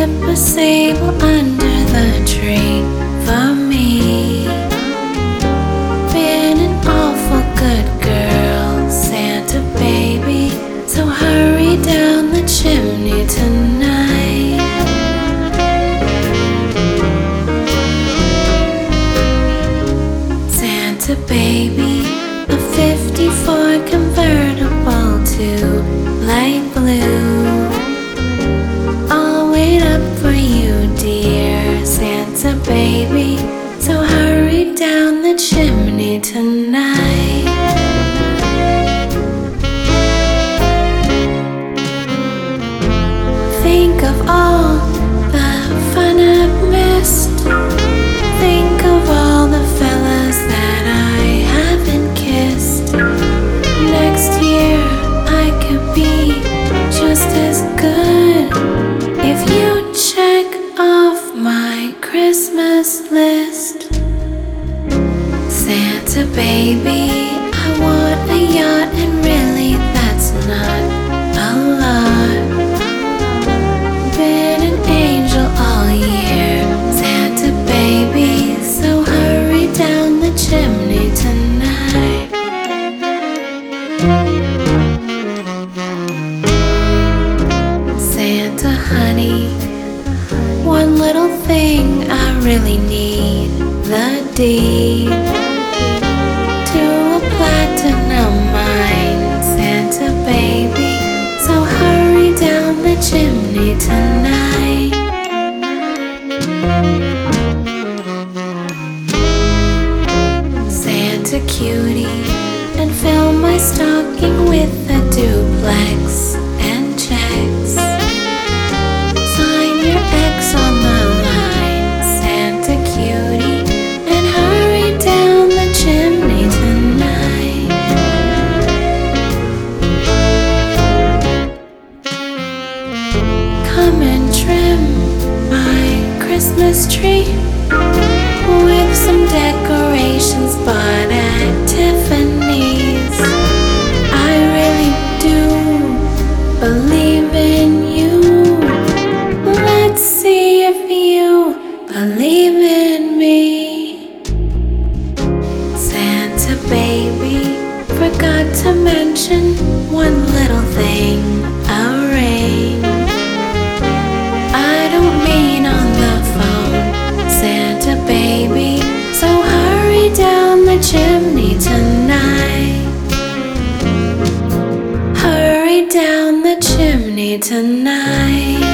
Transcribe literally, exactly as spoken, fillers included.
Set a sable under the tree for me. Been an awful good girl, Santa baby, so hurry down the chimney tonight. Santa baby, a fifty-four convertible to light blue. I'll wait up for you, dear Santa baby, so hurry down the chimney tonight. Think of all the fun I've missed. Think of all the fellas that I haven't kissed. Next year I could be just as good if you check off my Christmas list. Santa baby, I want a yacht, and really that's not a lot. Been an angel all year, Santa baby, so hurry down the chimney tonight. Santa honey, one little thing I really need, the deed to a platinum mine, Santa baby, so hurry down the chimney tonight. Santa cutie, and fill my stocking with a duplex and checks. Sign your X on the line, Santa cutie, and hurry down the chimney tonight. Come and trim my Christmas tree with some decorations bought at Tiffany's. I really do believe in you. Let's see if you believe in me. Santa baby, forgot to mention one little thing, a ring. I don't mean on the phone, Santa baby, so hurry down the chimney tonight. Hurry down the chimney tonight.